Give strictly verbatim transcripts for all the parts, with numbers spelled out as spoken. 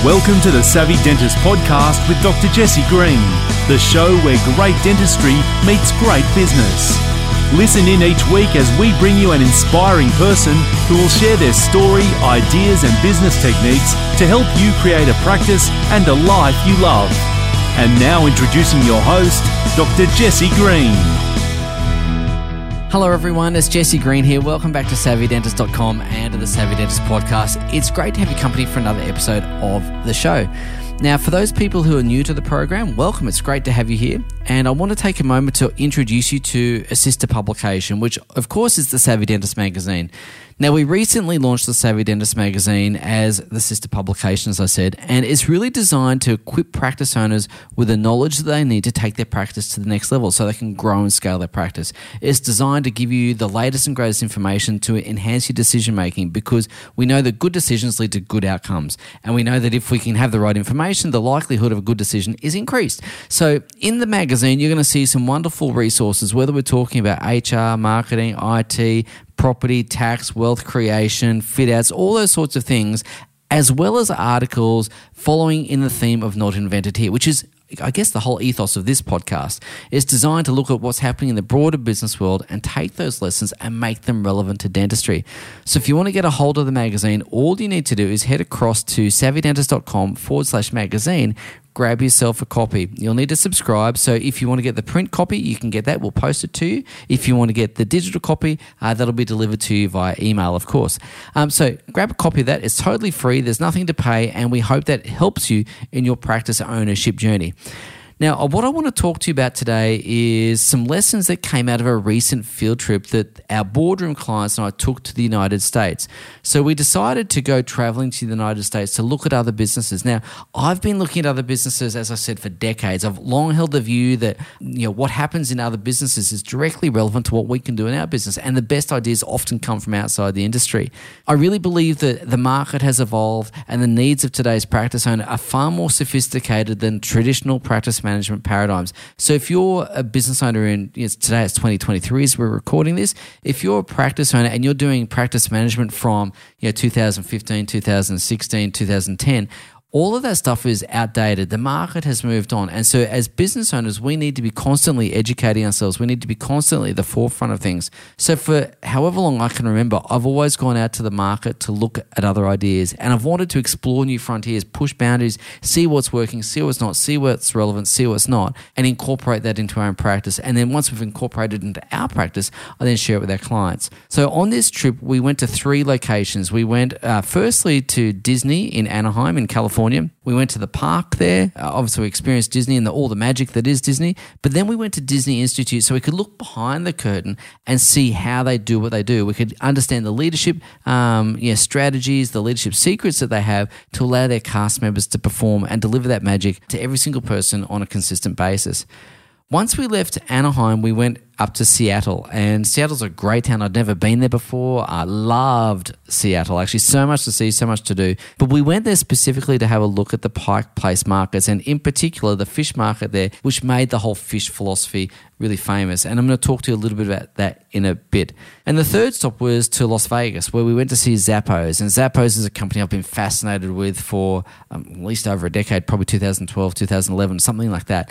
Welcome to the Savvy Dentist podcast with Doctor Jesse Green, the show where great dentistry meets great business. Listen in each week as we bring you an inspiring person who will share their story, ideas and business techniques to help you create a practice and a life you love. And now introducing your host, Doctor Jesse Green. Hello everyone, it's Jesse Green here. Welcome back to savvy dentist dot com and to the Savvy Dentist podcast. It's great to have your company for another episode of the show. Now, for those people who are new to the program, welcome. It's great to have you here. And I want to take a moment to introduce you to a sister publication, which of course is the Savvy Dentist magazine. Now, we recently launched the Savvy Dentist magazine as the sister publication, as I said, and it's really designed to equip practice owners with the knowledge that they need to take their practice to the next level so they can grow and scale their practice. It's designed to give you the latest and greatest information to enhance your decision making, because we know that good decisions lead to good outcomes. And we know that if we can have the right information, the likelihood of a good decision is increased. So in the magazine, you're going to see some wonderful resources, whether we're talking about H R, marketing, I T, property, tax, wealth creation, fit outs, all those sorts of things, as well as articles following in the theme of Not Invented Here, which is, I guess, the whole ethos of this podcast. Is designed to look at what's happening in the broader business world and take those lessons and make them relevant to dentistry. So if you want to get a hold of the magazine, all you need to do is head across to savvy dentist dot com forward slash magazine. Grab yourself a copy. You'll need to subscribe. So if you want to get the print copy, you can get that. We'll post it to you. If you want to get the digital copy, uh, that'll be delivered to you via email, of course. Um, so grab a copy of that. It's totally free. There's nothing to pay, and we hope that helps you in your practice ownership journey. Now, what I want to talk to you about today is some lessons that came out of a recent field trip that our boardroom clients and I took to the United States. So we decided to go traveling to the United States to look at other businesses. Now, I've been looking at other businesses, as I said, for decades. I've long held the view that, you know, what happens in other businesses is directly relevant to what we can do in our business, and the best ideas often come from outside the industry. I really believe that the market has evolved and the needs of today's practice owner are far more sophisticated than traditional practice management paradigms. So if you're a business owner in, you know, today it's twenty twenty-three as we're recording this, if you're a practice owner and you're doing practice management from, you know, two thousand fifteen, two thousand sixteen, two thousand ten, all of that stuff is outdated. The market has moved on. And so as business owners, we need to be constantly educating ourselves. We need to be constantly at the forefront of things. So for however long I can remember, I've always gone out to the market to look at other ideas. And I've wanted to explore new frontiers, push boundaries, see what's working, see what's not, see what's relevant, see what's not, and incorporate that into our own practice. And then once we've incorporated it into our practice, I then share it with our clients. So on this trip, we went to three locations. We went uh, firstly to Disney in Anaheim in California. We went to the park there. Uh, obviously, we experienced Disney and the, all the magic that is Disney. But then we went to Disney Institute so we could look behind the curtain and see how they do what they do. We could understand the leadership um, you know, strategies, the leadership secrets that they have to allow their cast members to perform and deliver that magic to every single person on a consistent basis. Once we left Anaheim, we went up to Seattle, and Seattle's a great town. I'd never been there before. I loved Seattle, actually, so much to see, so much to do. But we went there specifically to have a look at the Pike Place markets, and in particular, the fish market there, which made the whole fish philosophy really famous. And I'm going to talk to you a little bit about that in a bit. And the third stop was to Las Vegas, where we went to see Zappos. And Zappos is a company I've been fascinated with for um, at least over a decade, probably two thousand twelve, two thousand eleven, something like that.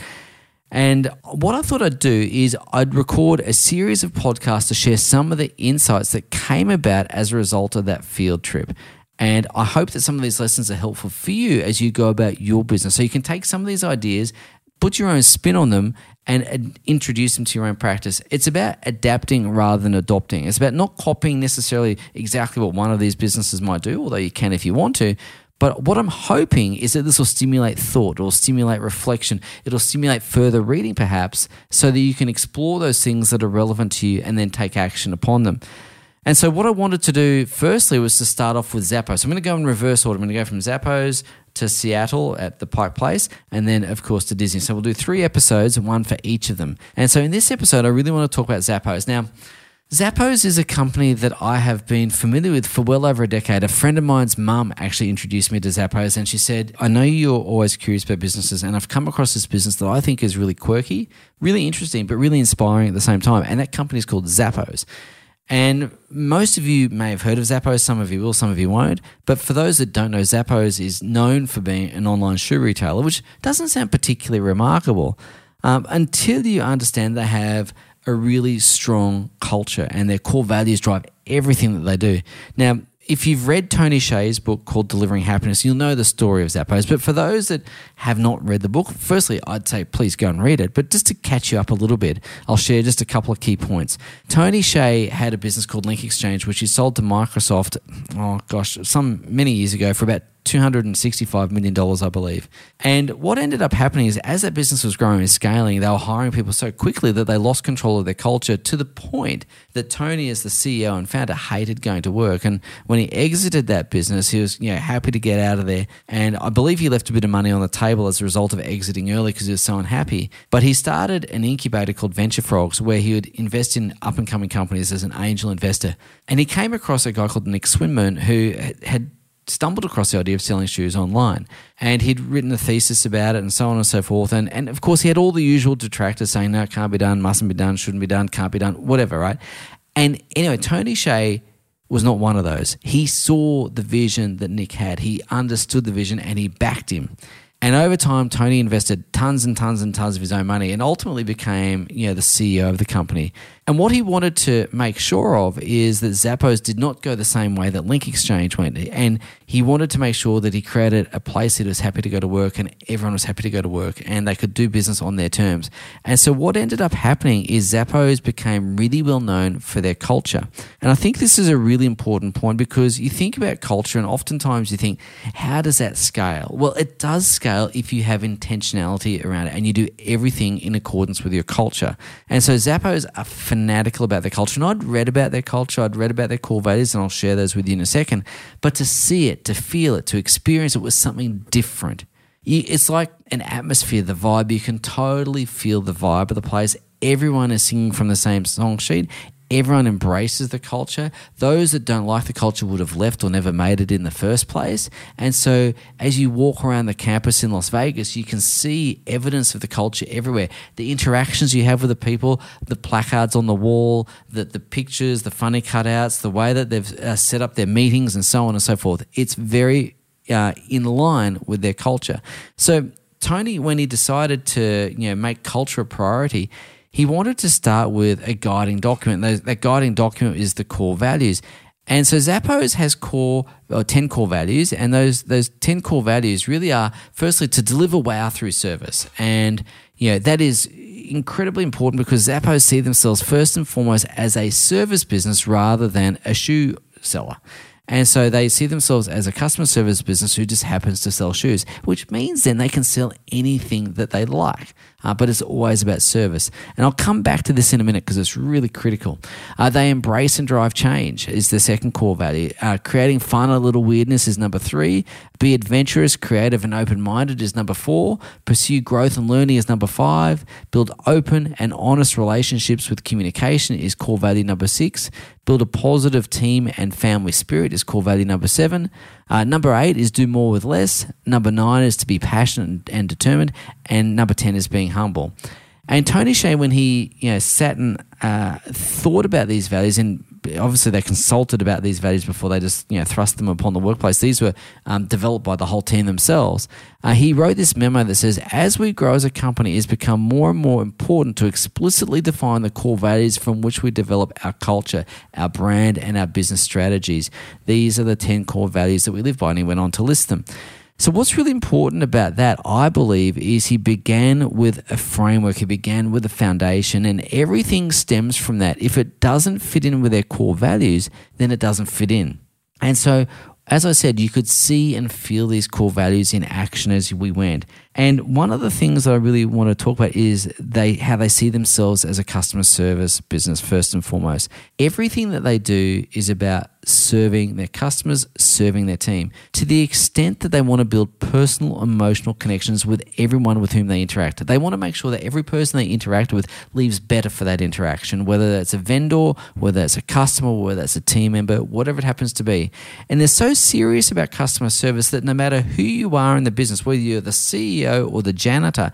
And what I thought I'd do is I'd record a series of podcasts to share some of the insights that came about as a result of that field trip. And I hope that some of these lessons are helpful for you as you go about your business. So you can take some of these ideas, put your own spin on them, and, and introduce them to your own practice. It's about adapting rather than adopting. It's about not copying necessarily exactly what one of these businesses might do, although you can if you want to. But what I'm hoping is that this will stimulate thought, it'll stimulate reflection, it'll stimulate further reading perhaps, so that you can explore those things that are relevant to you and then take action upon them. And so what I wanted to do firstly was to start off with Zappos. So I'm going to go in reverse order. I'm going to go from Zappos to Seattle at the Pike Place, and then of course to Disney. So we'll do three episodes, one for each of them. And so in this episode, I really want to talk about Zappos. Now, Zappos is a company that I have been familiar with for well over a decade. A friend of mine's mum actually introduced me to Zappos, and she said, I know you're always curious about businesses, and I've come across this business that I think is really quirky, really interesting, but really inspiring at the same time. And that company is called Zappos. And most of you may have heard of Zappos, some of you will, some of you won't. But for those that don't know, Zappos is known for being an online shoe retailer, which doesn't sound particularly remarkable um, until you understand they have a really strong culture and their core values drive everything that they do. Now, if you've read Tony Hsieh's book called Delivering Happiness, you'll know the story of Zappos. But for those that have not read the book, firstly, I'd say please go and read it. But just to catch you up a little bit, I'll share just a couple of key points. Tony Hsieh had a business called Link Exchange, which he sold to Microsoft, oh gosh, some many years ago for about two hundred sixty-five million dollars, I believe. And what ended up happening is as that business was growing and scaling, they were hiring people so quickly that they lost control of their culture to the point that Tony, as the C E O and founder, hated going to work. And when he exited that business, he was, you know, happy to get out of there. And I believe he left a bit of money on the table as a result of exiting early because he was so unhappy. But he started an incubator called Venture Frogs where he would invest in up-and-coming companies as an angel investor. And he came across a guy called Nick Swinburne who had stumbled across the idea of selling shoes online, and he'd written a thesis about it and so on and so forth. And, and of course, he had all the usual detractors saying, no, it can't be done, mustn't be done, shouldn't be done, can't be done, whatever, right? And anyway, Tony Hsieh was not one of those. He saw the vision that Nick had. He understood the vision and he backed him. And over time, Tony invested tons and tons and tons of his own money and ultimately became, you know, the C E O of the company. And what he wanted to make sure of is that Zappos did not go the same way that Link Exchange went. And he wanted to make sure that he created a place that was happy to go to work and everyone was happy to go to work and they could do business on their terms. And so what ended up happening is Zappos became really well known for their culture. And I think this is a really important point because you think about culture and oftentimes you think, how does that scale? Well, it does scale if you have intentionality around it and you do everything in accordance with your culture. And so Zappos are fanatical about their culture. And I'd read about their culture, I'd read about their core values, and I'll share those with you in a second. But to see it, to feel it, to experience it was something different. It's like an atmosphere, the vibe. You can totally feel the vibe of the place. Everyone is singing from the same song sheet. Everyone embraces the culture. Those that don't like the culture would have left or never made it in the first place. And so as you walk around the campus in Las Vegas, you can see evidence of the culture everywhere. The interactions you have with the people, the placards on the wall, the, the pictures, the funny cutouts, the way that they've uh, set up their meetings and so on and so forth. It's very uh, in line with their culture. So Tony, when he decided to, you know, make culture a priority, he wanted to start with a guiding document. That, that guiding document is the core values. And so Zappos has core or ten core values, and those those ten core values really are, firstly, to deliver wow through service. And you know that is incredibly important because Zappos see themselves first and foremost as a service business rather than a shoe seller. And so they see themselves as a customer service business who just happens to sell shoes, which means then they can sell anything that they like. Uh, but it's always about service. And I'll come back to this in a minute because it's really critical. Uh, they embrace and drive change is the second core value. Uh, creating fun and a little weirdness is number three. Be adventurous, creative, and open-minded is number four. Pursue growth and learning is number five. Build open and honest relationships with communication is core value number six. Build a positive team and family spirit is core value number seven. Uh, number eight is do more with less. Number nine is to be passionate and determined. And number ten is being humble. And Tony Hsieh, when he you know sat and uh, thought about these values, and obviously they consulted about these values before they just you know thrust them upon the workplace. These were um, developed by the whole team themselves. Uh, he wrote this memo that says, as we grow as a company, it's become more and more important to explicitly define the core values from which we develop our culture, our brand, and our business strategies. These are the ten core values that we live by, and he went on to list them. So what's really important about that, I believe, is he began with a framework. He began with a foundation, and everything stems from that. If it doesn't fit in with their core values, then it doesn't fit in. And so, as I said, you could see and feel these core values in action as we went. And one of the things that I really want to talk about is they how they see themselves as a customer service business first and foremost. Everything that they do is about serving their customers, serving their team, to the extent that they want to build personal, emotional connections with everyone with whom they interact. They want to make sure that every person they interact with leaves better for that interaction, whether that's a vendor, whether that's a customer, whether that's a team member, whatever it happens to be. And they're so serious about customer service that no matter who you are in the business, whether you're the C E O or the janitor,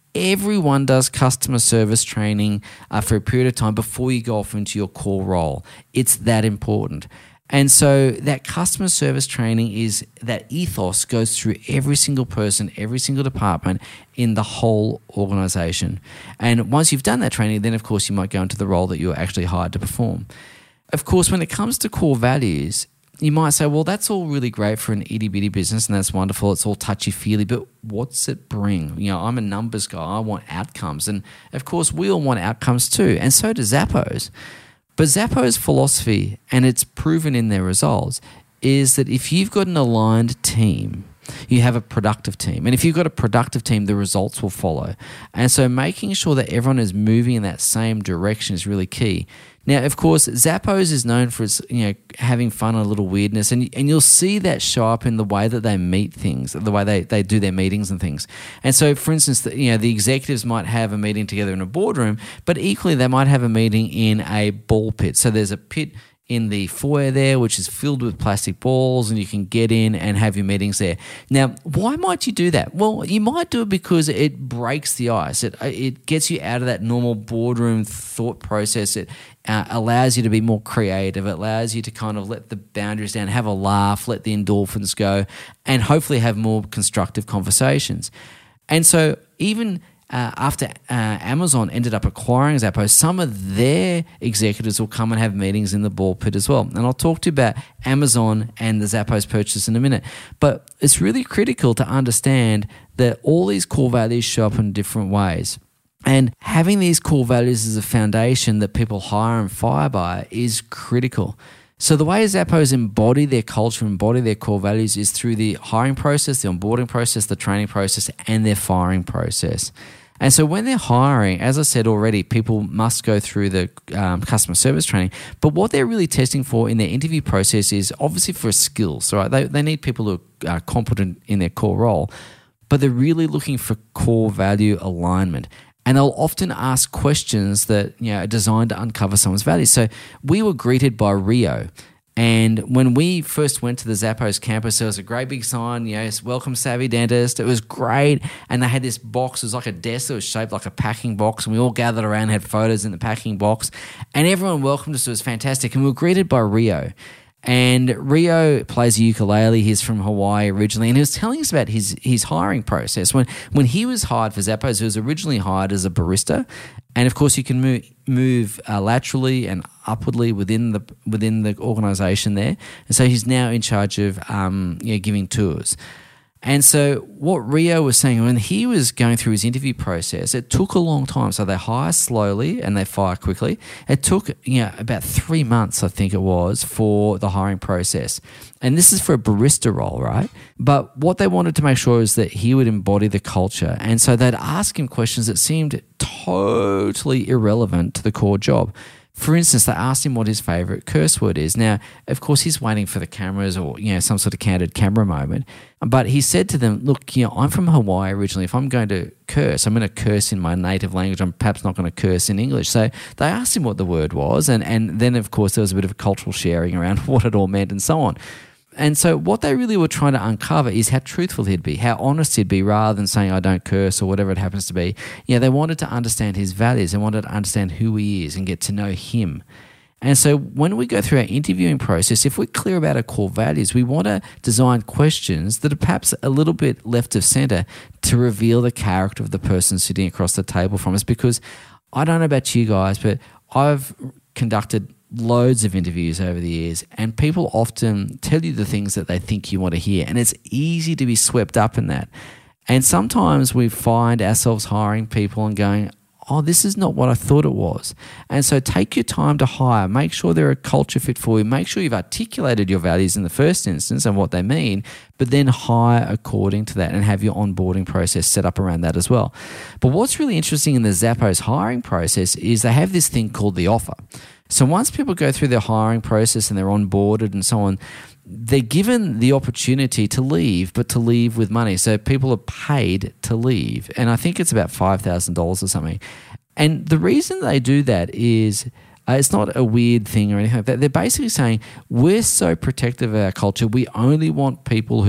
everyone does customer service training uh, for a period of time before you go off into your core role. It's that important. And so that customer service training is that ethos goes through every single person, every single department in the whole organization. And once you've done that training, then of course you might go into the role that you're actually hired to perform. Of course, when it comes to core values, you might say, well, that's all really great for an itty-bitty business and that's wonderful. It's all touchy-feely, but what's it bring? You know, I'm a numbers guy. I want outcomes. And of course, we all want outcomes too. And so does Zappos. But Zappos' philosophy, and it's proven in their results, is that if you've got an aligned team, you have a productive team. And if you've got a productive team, the results will follow. And so making sure that everyone is moving in that same direction is really key. Now, of course, Zappos is known for its, you know, having fun and a little weirdness, and and you'll see that show up in the way that they meet things, the way they, they do their meetings and things. And so, for instance, the, you know, the executives might have a meeting together in a boardroom, but equally they might have a meeting in a ball pit. So there's a pit in the foyer there, which is filled with plastic balls, and you can get in and have your meetings there. Now, why might you do that? Well, you might do it because it breaks the ice. It it gets you out of that normal boardroom thought process. It uh, allows you to be more creative. It allows you to kind of let the boundaries down, have a laugh, let the endorphins go, and hopefully have more constructive conversations. And so even Uh, after uh, Amazon ended up acquiring Zappos, some of their executives will come and have meetings in the ball pit as well. And I'll talk to you about Amazon and the Zappos purchase in a minute. But it's really critical to understand that all these core values show up in different ways. And having these core values as a foundation that people hire and fire by is critical. So the way Zappos embody their culture, embody their core values is through the hiring process, the onboarding process, the training process, and their firing process. And so when they're hiring, as I said already, people must go through the um, customer service training. But what they're really testing for in their interview process is obviously for skills, right? They, they need people who are competent in their core role, but they're really looking for core value alignment. And they'll often ask questions that, you know, are designed to uncover someone's values. So we were greeted by Rio. And when we first went to the Zappos campus, there was a great big sign, you know, welcome Savvy Dentist. It was great. And they had this box. It was like a desk that was shaped like a packing box. And we all gathered around and had photos in the packing box. And everyone welcomed us. It was fantastic. And we were greeted by Rio. And Rio plays a ukulele. He's from Hawaii originally, and he was telling us about his his hiring process. When when he was hired for Zappos, he was originally hired as a barista, and of course you can move move uh, laterally and upwardly within the within the organisation there. And so he's now in charge of um, you know, giving tours. And so what Rio was saying, when he was going through his interview process, it took a long time. So they hire slowly and they fire quickly. It took, you know, about three months, I think it was, for the hiring process. And this is for a barista role, right? But what they wanted to make sure is that he would embody the culture. And so they'd ask him questions that seemed totally irrelevant to the core job. For instance, they asked him what his favourite curse word is. Now, of course, he's waiting for the cameras or, you know, some sort of candid camera moment. But he said to them, look, you know, I'm from Hawaii originally. If I'm going to curse, I'm going to curse in my native language. I'm perhaps not going to curse in English. So they asked him what the word was. And, and then, of course, there was a bit of cultural sharing around what it all meant and so on. And so what they really were trying to uncover is how truthful he'd be, how honest he'd be, rather than saying, I don't curse or whatever it happens to be. You know, they wanted to understand his values. They wanted to understand who he is and get to know him. And so when we go through our interviewing process, if we're clear about our core values, we want to design questions that are perhaps a little bit left of center to reveal the character of the person sitting across the table from us. Because I don't know about you guys, but I've conducted loads of interviews over the years, and people often tell you the things that they think you want to hear, and it's easy to be swept up in that. And sometimes we find ourselves hiring people and going, oh, this is not what I thought it was. And so take your time to hire. Make sure they're a culture fit for you. Make sure you've articulated your values in the first instance and what they mean, but then hire according to that and have your onboarding process set up around that as well. But what's really interesting in the Zappos hiring process is they have this thing called the offer. So once people go through their hiring process and they're onboarded and so on, they're given the opportunity to leave, but to leave with money. So people are paid to leave. And I think it's about five thousand dollars or something. And the reason they do that is uh, it's not a weird thing or anything like that. They're basically saying, we're so protective of our culture. We only want people who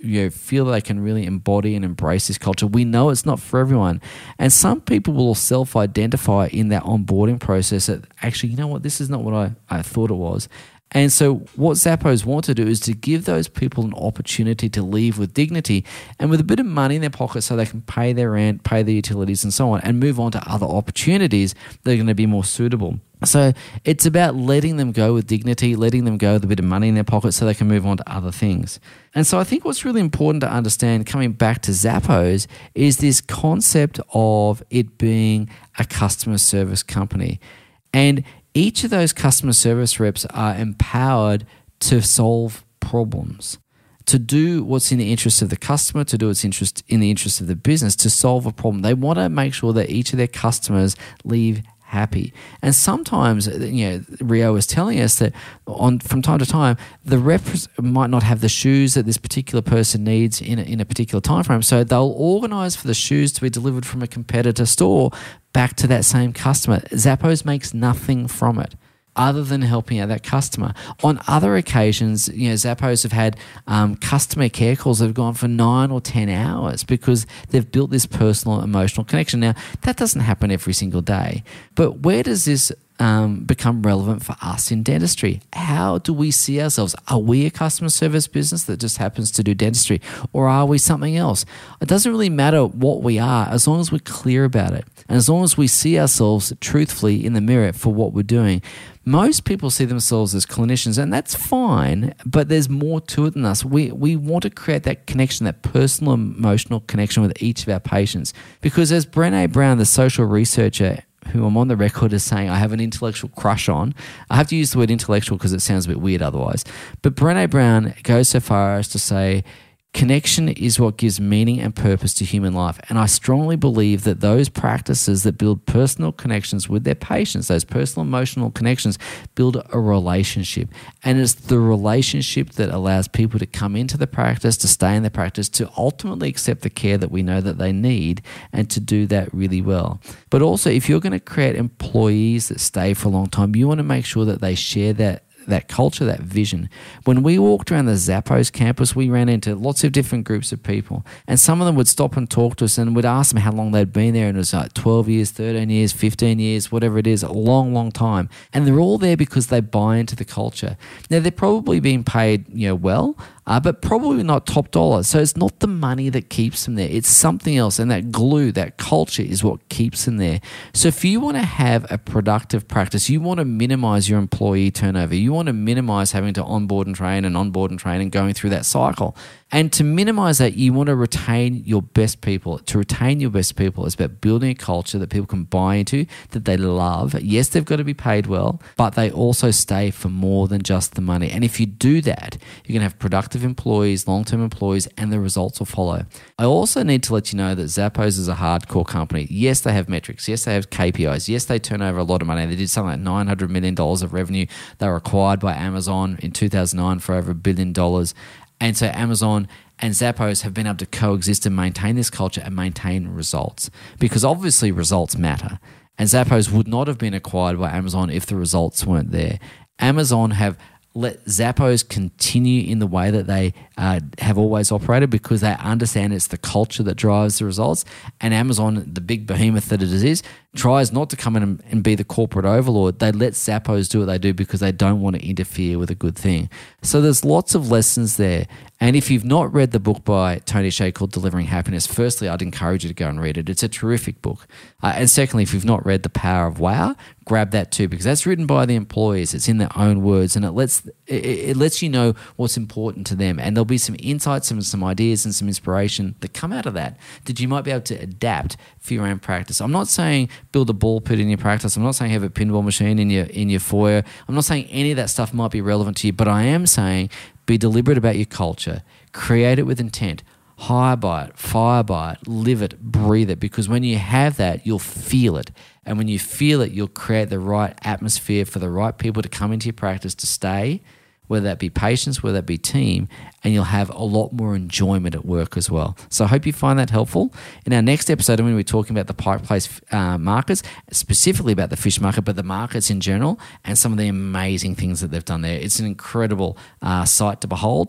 you know, feel they can really embody and embrace this culture. We know it's not for everyone. And some people will self-identify in that onboarding process that actually, you know what, this is not what I, I thought it was. And so what Zappos want to do is to give those people an opportunity to leave with dignity and with a bit of money in their pocket so they can pay their rent, pay their utilities and so on, and move on to other opportunities that are going to be more suitable. So it's about letting them go with dignity, letting them go with a bit of money in their pocket so they can move on to other things. And so I think what's really important to understand, coming back to Zappos, is this concept of it being a customer service company. And each of those customer service reps are empowered to solve problems, to do what's in the interest of the customer, to do what's interest in the interest of the business, to solve a problem. They want to make sure that each of their customers leave happy. And sometimes, you know, Rio was telling us that on from time to time, the reps might not have the shoes that this particular person needs in a, in a particular time frame. So they'll organize for the shoes to be delivered from a competitor store back to that same customer. Zappos makes nothing from it other than helping out that customer. On other occasions, you know, Zappos have had um, customer care calls that have gone for nine or ten hours because they've built this personal, emotional connection. Now, that doesn't happen every single day. But where does this um, become relevant for us in dentistry? How do we see ourselves? Are we a customer service business that just happens to do dentistry, or are we something else? It doesn't really matter what we are as long as we're clear about it and as long as we see ourselves truthfully in the mirror for what we're doing. Most people see themselves as clinicians, and that's fine, but there's more to it than us. We we want to create that connection, that personal, emotional connection with each of our patients. Because as Brené Brown, the social researcher, who I'm on the record as saying I have an intellectual crush on, I have to use the word intellectual because it sounds a bit weird otherwise, but Brené Brown goes so far as to say, connection is what gives meaning and purpose to human life. And I strongly believe that those practices that build personal connections with their patients, those personal emotional connections, build a relationship. And it's the relationship that allows people to come into the practice, to stay in the practice, to ultimately accept the care that we know that they need, and to do that really well. But also, if you're going to create employees that stay for a long time, you want to make sure that they share that that culture, that vision. When we walked around the Zappos campus, we ran into lots of different groups of people, and some of them would stop and talk to us and would ask them how long they'd been there, and it was like twelve years, thirteen years, fifteen years, whatever it is, a long, long time. And they're all there because they buy into the culture. Now, they're probably being paid, you know, well, Uh, but probably not top dollar. So it's not the money that keeps them there. It's something else. And that glue, that culture is what keeps them there. So if you want to have a productive practice, you want to minimize your employee turnover. You want to minimize having to onboard and train and onboard and train and going through that cycle. And to minimize that, you want to retain your best people. To retain your best people is about building a culture that people can buy into, that they love. Yes, they've got to be paid well, but they also stay for more than just the money. And if you do that, you're going to have productive employees, long-term employees, and the results will follow. I also need to let you know that Zappos is a hardcore company. Yes, they have metrics. Yes, they have K P Is. Yes, they turn over a lot of money. They did something like nine hundred million dollars of revenue. They were acquired by Amazon in two thousand nine for over a billion dollars. And so Amazon and Zappos have been able to coexist and maintain this culture and maintain results, because obviously results matter. And Zappos would not have been acquired by Amazon if the results weren't there. Amazon have let Zappos continue in the way that they uh, have always operated, because they understand it's the culture that drives the results. And Amazon, the big behemoth that it is, tries not to come in and, and be the corporate overlord. They let Zappos do what they do because they don't want to interfere with a good thing. So there's lots of lessons there. And if you've not read the book by Tony Hsieh called Delivering Happiness, firstly, I'd encourage you to go and read it. It's a terrific book. Uh, and secondly, if you've not read The Power of Wow, grab that too, because that's written by the employees. It's in their own words, and it lets it, it lets you know what's important to them. And there'll be some insights and some ideas and some inspiration that come out of that that you might be able to adapt for your own practice. I'm not saying build a ball pit in your practice. I'm not saying have a pinball machine in your in your foyer. I'm not saying any of that stuff might be relevant to you, but I am saying be deliberate about your culture. Create it with intent. Hire by it, fire by it, live it, breathe it, because when you have that, you'll feel it. And when you feel it, you'll create the right atmosphere for the right people to come into your practice to stay, whether that be patients, whether that be team, and you'll have a lot more enjoyment at work as well. So I hope you find that helpful. In our next episode, I'm going to be talking about the Pike Place uh, markets, specifically about the fish market, but the markets in general, and some of the amazing things that they've done there. It's an incredible uh, sight to behold.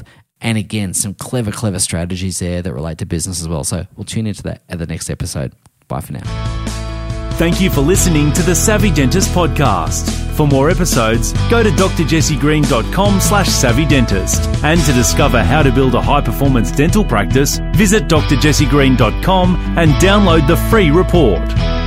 And again, some clever, clever strategies there that relate to business as well. So we'll tune into that at the next episode. Bye for now. Thank you for listening to the Savvy Dentist podcast. For more episodes, go to drjessegreen.com slash savvy dentist. And to discover how to build a high-performance dental practice, visit drjessegreen dot com and download the free report.